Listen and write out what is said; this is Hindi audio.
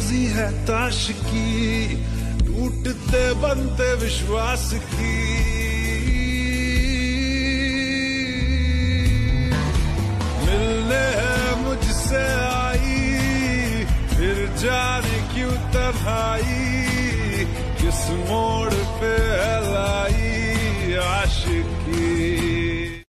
बाजी है ताश की, टूटते बनते विश्वास की। मिलने है मुझसे आई, फिर जाने क्यों तन्हाई, किस मोड़ पे है लाई आशिकी।